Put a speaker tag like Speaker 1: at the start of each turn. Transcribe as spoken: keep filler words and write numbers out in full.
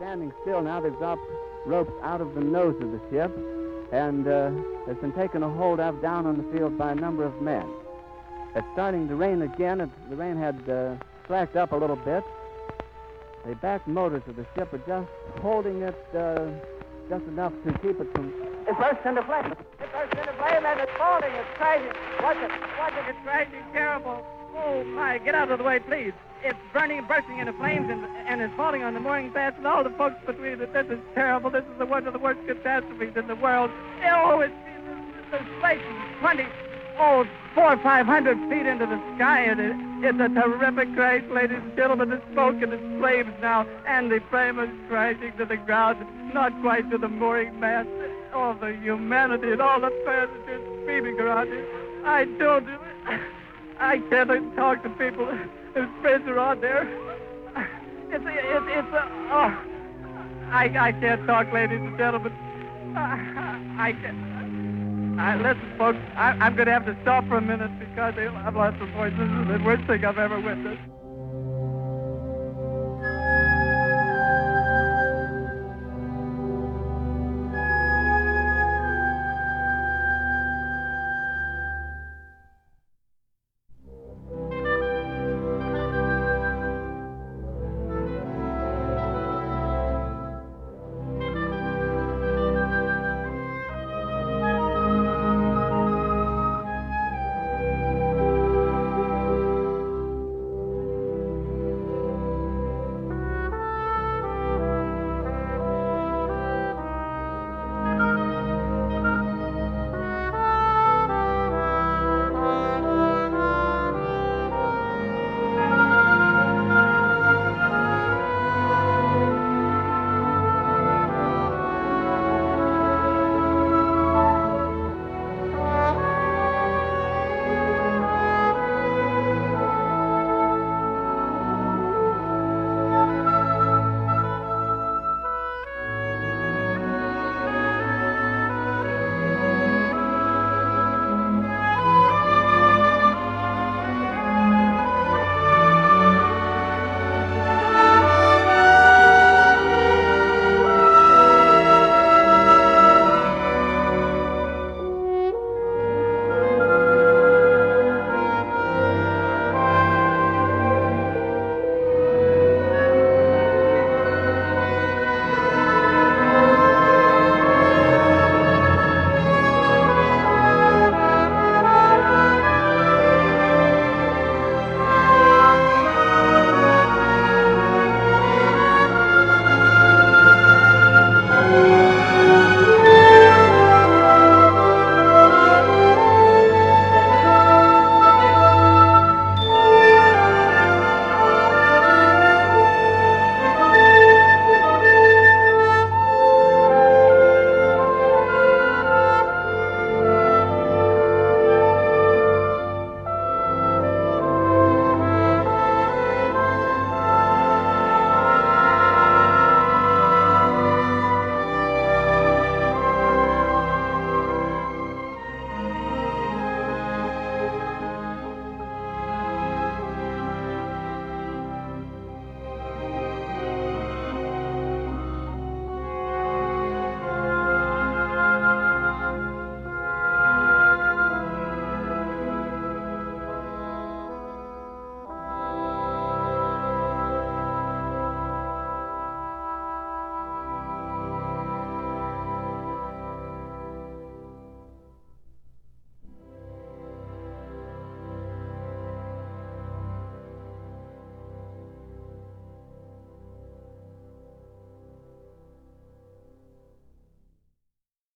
Speaker 1: standing still now. They've dropped ropes out of the nose of the ship, and uh, has been taken a hold of down on the field by a number of men. It's starting to rain again. It, the rain had uh, slacked up a little bit. The back motors of the ship are just holding it uh, just enough to keep it from...
Speaker 2: It burst into flames. It burst into flames, and it's falling. It's crashing. Watch it. Watch it. It's crashing. Terrible. Oh, my. Get out of the way, please. It's burning and bursting into flames, and, and it's falling on the mooring mast and all the folks between it. This is terrible. This is the one of the worst catastrophes in the world. Oh, it's... The place is twenty... Oh, four or five hundred feet into the sky, and it, it's a terrific crash, ladies and gentlemen. The smoke and the flames now, and the frame is crashing to the ground, not quite to the mooring mast. All the humanity and all the passengers screaming around it. I don't... I can't talk to people whose friends are on there. It's... It's... it's uh, oh, I, I can't talk, ladies and gentlemen. I, I can't... I, listen, folks, I, I'm going to have to stop for a minute because I've lost the voice. This is the worst thing I've ever witnessed.